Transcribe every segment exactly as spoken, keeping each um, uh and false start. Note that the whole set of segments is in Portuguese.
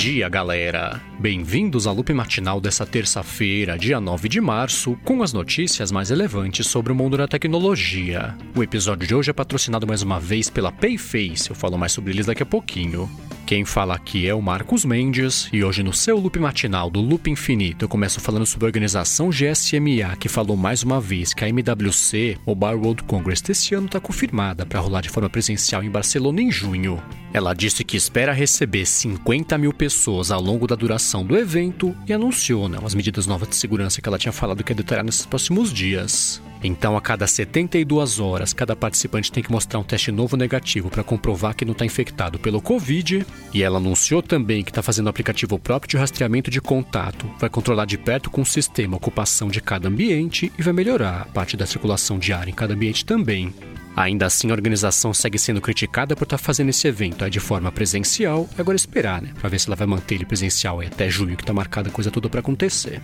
dia, galera! Bem-vindos ao loop matinal dessa terça-feira, dia nove de março, com as notícias mais relevantes sobre o mundo da tecnologia. O episódio de hoje é patrocinado mais uma vez pela Payface, eu falo mais sobre eles daqui a pouquinho. Quem fala aqui é o Marcos Mendes, e hoje no seu loop matinal do Loop Infinito eu começo falando sobre a organização G S M A, que falou mais uma vez que a M W C, Mobile World Congress desse ano, está confirmada para rolar de forma presencial em Barcelona em junho. Ela disse que espera receber cinquenta mil pessoas ao longo da duração do evento e anunciou né, as medidas novas de segurança que ela tinha falado que ia detalhar nesses próximos dias. Então, a cada setenta e duas horas, cada participante tem que mostrar um teste novo negativo para comprovar que não está infectado pelo Covid. E ela anunciou também que está fazendo um aplicativo próprio de rastreamento de contato, vai controlar de perto com o sistema a ocupação de cada ambiente e vai melhorar a parte da circulação de ar em cada ambiente também. Ainda assim, a organização segue sendo criticada por estar fazendo esse evento de forma presencial, e agora esperar, né, para ver se ela vai manter ele presencial até junho, que está marcada a coisa toda para acontecer.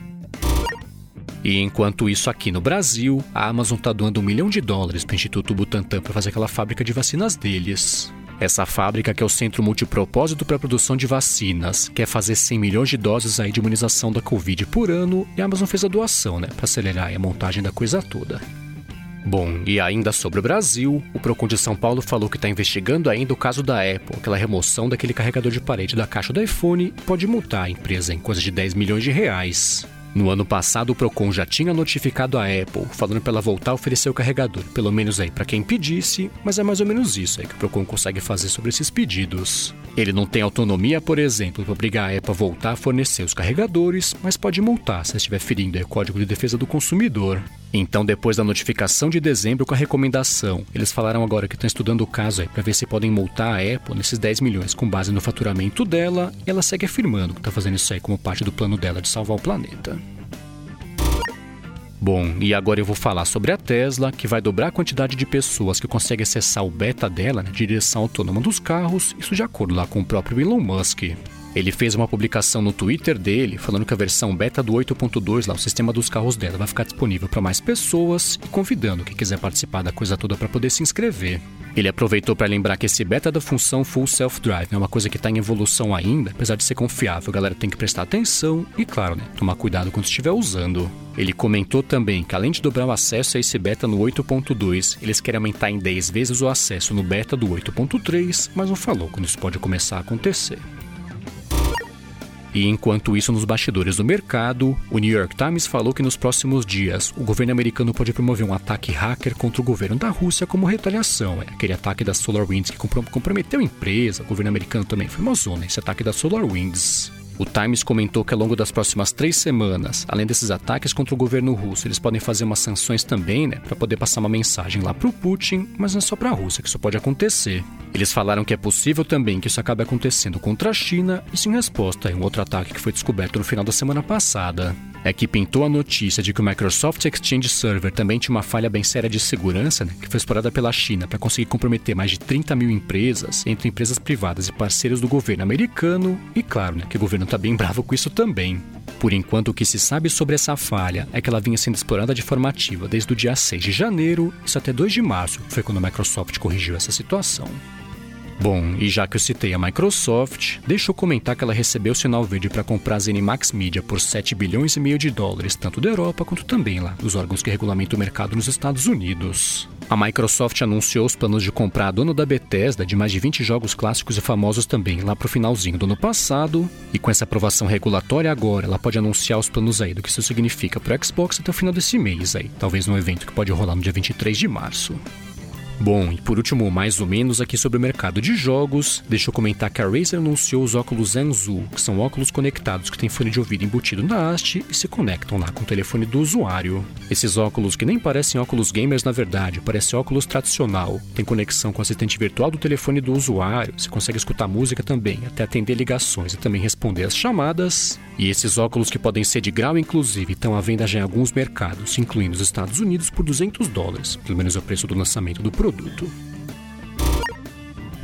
E enquanto isso, aqui no Brasil, a Amazon está doando um milhão de dólares para o Instituto Butantan para fazer aquela fábrica de vacinas deles. Essa fábrica, que é o centro multipropósito para a produção de vacinas, quer fazer cem milhões de doses aí de imunização da Covid por ano, e a Amazon fez a doação, né, para acelerar a montagem da coisa toda. Bom, e ainda sobre o Brasil, o Procon de São Paulo falou que está investigando ainda o caso da Apple, aquela remoção daquele carregador de parede da caixa do iPhone, pode multar a empresa em coisa de dez milhões de reais. No ano passado, o Procon já tinha notificado a Apple, falando para ela voltar a oferecer o carregador, pelo menos aí para quem pedisse, mas é mais ou menos isso aí que o Procon consegue fazer sobre esses pedidos. Ele não tem autonomia, por exemplo, para obrigar a Apple a voltar a fornecer os carregadores, mas pode multar se estiver ferindo o Código de Defesa do Consumidor. Então, depois da notificação de dezembro com a recomendação, eles falaram agora que estão estudando o caso aí para ver se podem multar a Apple nesses dez milhões com base no faturamento dela, e ela segue afirmando que está fazendo isso aí como parte do plano dela de salvar o planeta. Bom, e agora eu vou falar sobre a Tesla, que vai dobrar a quantidade de pessoas que conseguem acessar o beta dela, né, de direção autônoma dos carros, isso de acordo lá com o próprio Elon Musk. Ele fez uma publicação no Twitter dele, falando que a versão beta do oito ponto dois, lá, o sistema dos carros dela, vai ficar disponível para mais pessoas e convidando quem quiser participar da coisa toda para poder se inscrever. Ele aproveitou para lembrar que esse beta da função Full Self-Drive é uma coisa que está em evolução ainda, apesar de ser confiável, a galera tem que prestar atenção e, claro, né, tomar cuidado quando estiver usando. Ele comentou também que, além de dobrar o acesso a esse beta no oito ponto dois, eles querem aumentar em dez vezes o acesso no beta do oito ponto três, mas não falou quando isso pode começar a acontecer. E enquanto isso, nos bastidores do mercado, o New York Times falou que nos próximos dias o governo americano pode promover um ataque hacker contra o governo da Rússia como retaliação. É aquele ataque da SolarWinds que comprometeu a empresa, o governo americano também foi uma zona, esse ataque da SolarWinds. O Times comentou que ao longo das próximas três semanas, além desses ataques contra o governo russo, eles podem fazer umas sanções também, né, para poder passar uma mensagem lá pro Putin, mas não é só para a Rússia que isso pode acontecer. Eles falaram que é possível também que isso acabe acontecendo contra a China, isso em resposta a um outro ataque que foi descoberto no final da semana passada. É que pintou a notícia de que o Microsoft Exchange Server também tinha uma falha bem séria de segurança, né, que foi explorada pela China para conseguir comprometer mais de trinta mil empresas, entre empresas privadas e parceiros do governo americano, e claro, né, que o governo está bem bravo com isso também. Por enquanto, o que se sabe sobre essa falha é que ela vinha sendo explorada de forma ativa desde o dia seis de janeiro, isso até dois de março, foi quando a Microsoft corrigiu essa situação. Bom, e já que eu citei a Microsoft, deixa eu comentar que ela recebeu o sinal verde para comprar a ZeniMax Media por sete bilhões e meio de dólares, tanto da Europa quanto também lá dos órgãos que regulamentam o mercado nos Estados Unidos. A Microsoft anunciou os planos de comprar a dona da Bethesda de mais de vinte jogos clássicos e famosos também lá pro finalzinho do ano passado, e com essa aprovação regulatória agora, ela pode anunciar os planos aí do que isso significa pro Xbox até o final desse mês aí, talvez num evento que pode rolar no dia vinte e três de março. Bom, e por último, mais ou menos aqui sobre o mercado de jogos, deixa eu comentar que a Razer anunciou os óculos Zenzu, que são óculos conectados que têm fone de ouvido embutido na haste e se conectam lá com o telefone do usuário. Esses óculos, que nem parecem óculos gamers na verdade, parecem óculos tradicional, tem conexão com o assistente virtual do telefone do usuário, você consegue escutar música também, até atender ligações e também responder as chamadas. E esses óculos, que podem ser de grau inclusive, estão à venda já em alguns mercados, incluindo os Estados Unidos, por duzentos dólares, pelo menos é o preço do lançamento do produto.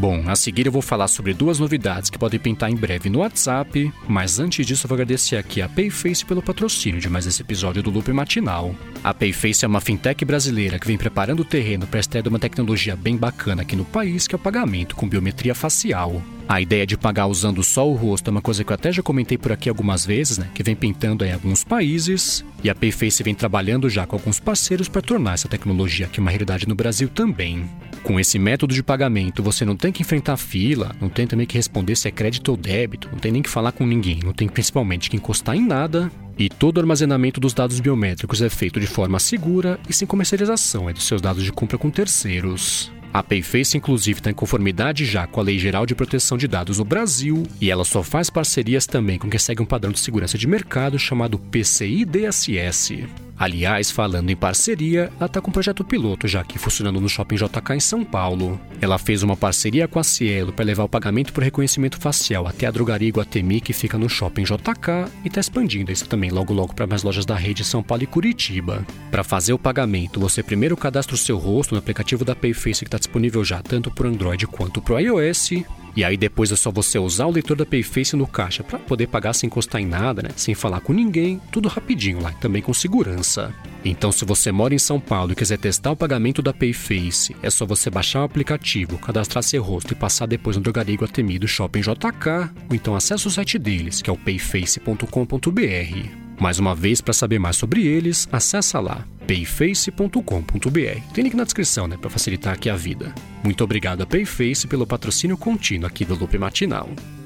Bom, a seguir eu vou falar sobre duas novidades que podem pintar em breve no WhatsApp, mas antes disso eu vou agradecer aqui a Payface pelo patrocínio de mais esse episódio do Loop Matinal. A Payface é uma fintech brasileira que vem preparando o terreno para a estreia de uma tecnologia bem bacana aqui no país, que é o pagamento com biometria facial. A ideia de pagar usando só o rosto é uma coisa que eu até já comentei por aqui algumas vezes, né, que vem pintando em alguns países, e a Payface vem trabalhando já com alguns parceiros para tornar essa tecnologia aqui uma realidade no Brasil também. Com esse método de pagamento, você não tem que enfrentar fila, não tem também que responder se é crédito ou débito, não tem nem que falar com ninguém, não tem principalmente que encostar em nada, e todo o armazenamento dos dados biométricos é feito de forma segura e sem comercialização dos seus dados de compra com terceiros. A Payface, inclusive, está em conformidade já com a Lei Geral de Proteção de Dados no Brasil, e ela só faz parcerias também com quem segue um padrão de segurança de mercado chamado P C I D S S. Aliás, falando em parceria, ela está com um projeto piloto já aqui funcionando no Shopping J K em São Paulo. Ela fez uma parceria com a Cielo para levar o pagamento por reconhecimento facial até a drogaria Iguatemi, que fica no Shopping J K, e está expandindo isso também logo logo para mais lojas da rede São Paulo e Curitiba. Para fazer o pagamento, você primeiro cadastra o seu rosto no aplicativo da Payface que está disponível já tanto para o Android quanto para o iOS. E aí depois é só você usar o leitor da Payface no caixa para poder pagar sem encostar em nada, né? Sem falar com ninguém, tudo rapidinho lá, também com segurança. Então se você mora em São Paulo e quiser testar o pagamento da Payface, é só você baixar o aplicativo, cadastrar seu rosto e passar depois no drogaria Iguatemi do Shopping J K, ou então acesse o site deles, que é o payface ponto com ponto b r. Mais uma vez, para saber mais sobre eles, acessa lá, payface ponto com ponto b r. Tem link na descrição, né, para facilitar aqui a vida. Muito obrigado a Payface pelo patrocínio contínuo aqui do Loop Matinal.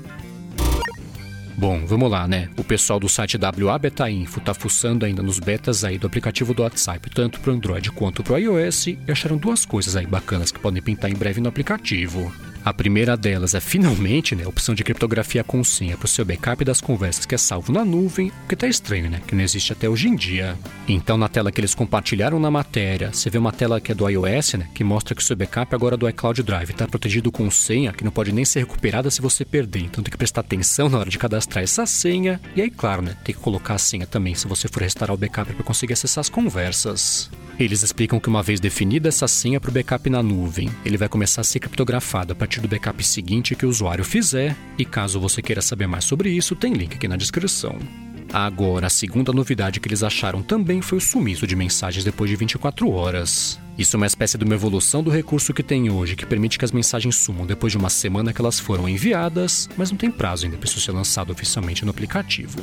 Bom, vamos lá, né? O pessoal do site W A Beta Info tá fuçando ainda nos betas aí do aplicativo do WhatsApp, tanto para Android quanto para iOS, e acharam duas coisas aí bacanas que podem pintar em breve no aplicativo. A primeira delas é finalmente, né, a opção de criptografia com senha para o seu backup das conversas que é salvo na nuvem, o que tá estranho, né, que não existe até hoje em dia. Então na tela que eles compartilharam na matéria, você vê uma tela que é do iOS, né, que mostra que o seu backup agora do iCloud Drive está protegido com senha, que não pode nem ser recuperada se você perder, então tem que prestar atenção na hora de cadastrar essa senha, e aí claro, né, tem que colocar a senha também se você for restaurar o backup para conseguir acessar as conversas. Eles explicam que uma vez definida essa senha para o backup na nuvem, ele vai começar a ser criptografado a partir do backup seguinte que o usuário fizer, e caso você queira saber mais sobre isso, tem link aqui na descrição. Agora, a segunda novidade que eles acharam também foi o sumiço de mensagens depois de vinte e quatro horas. Isso é uma espécie de uma evolução do recurso que tem hoje, que permite que as mensagens sumam depois de uma semana que elas foram enviadas, mas não tem prazo ainda para isso ser lançado oficialmente no aplicativo.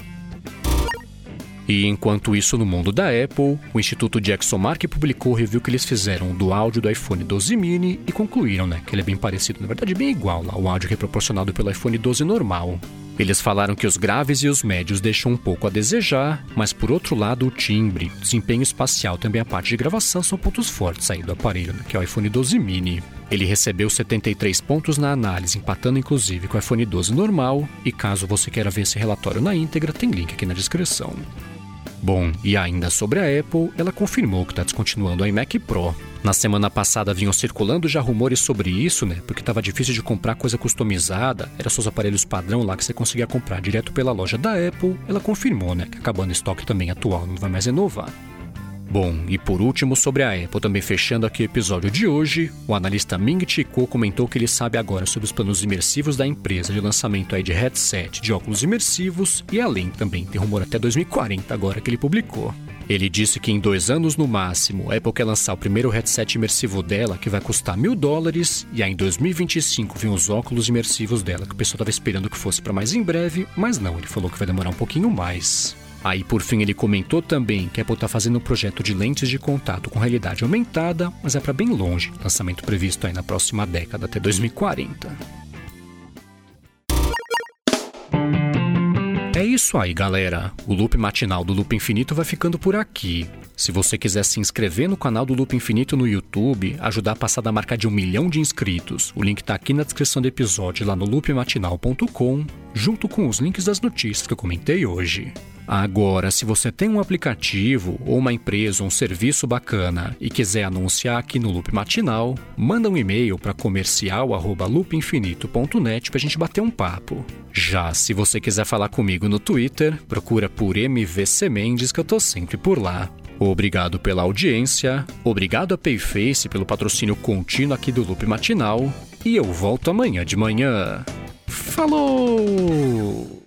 E enquanto isso, no mundo da Apple, o Instituto de ExoMark publicou o review que eles fizeram do áudio do iPhone doze mini e concluíram, né, que ele é bem parecido, na verdade bem igual lá, ao áudio que é proporcionado pelo iPhone doze normal. Eles falaram que os graves e os médios deixam um pouco a desejar, mas por outro lado o timbre, o desempenho espacial e também a parte de gravação são pontos fortes aí do aparelho, né, que é o iPhone doze mini. Ele recebeu setenta e três pontos na análise, empatando inclusive com o iPhone doze normal, e caso você queira ver esse relatório na íntegra, tem link aqui na descrição. Bom, e ainda sobre a Apple, ela confirmou que está descontinuando o iMac Pro. Na semana passada vinham circulando já rumores sobre isso, né? Porque estava difícil de comprar coisa customizada, era só os aparelhos padrão lá que você conseguia comprar direto pela loja da Apple. Ela confirmou, né, que acabando o estoque também atual, não vai mais renovar. Bom, e por último sobre a Apple, também fechando aqui o episódio de hoje, o analista Ming-Chi Kuo comentou que ele sabe agora sobre os planos imersivos da empresa de lançamento aí de headset de óculos imersivos, e além também tem rumor até dois mil e quarenta agora que ele publicou. Ele disse que em dois anos no máximo, a Apple quer lançar o primeiro headset imersivo dela, que vai custar mil dólares, e aí em dois mil e vinte e cinco vem os óculos imersivos dela, que o pessoal estava esperando que fosse para mais em breve, mas não, ele falou que vai demorar um pouquinho mais. Aí, por fim, ele comentou também que a Apple está fazendo um projeto de lentes de contato com realidade aumentada, mas é para bem longe, lançamento previsto aí na próxima década, até dois mil e quarenta. É isso aí, galera. O Loop Matinal do Loop Infinito vai ficando por aqui. Se você quiser se inscrever no canal do Loop Infinito no YouTube, ajudar a passar da marca de um milhão de inscritos, o link está aqui na descrição do episódio lá no loop matinal ponto com, junto com os links das notícias que eu comentei hoje. Agora, se você tem um aplicativo ou uma empresa ou um serviço bacana e quiser anunciar aqui no Loop Matinal, manda um e-mail para comercial arroba loop infinito ponto net para a gente bater um papo. Já se você quiser falar comigo no Twitter, procura por M V C Mendes que eu tô sempre por lá. Obrigado pela audiência, obrigado a Payface pelo patrocínio contínuo aqui do Loop Matinal e eu volto amanhã de manhã. Falou!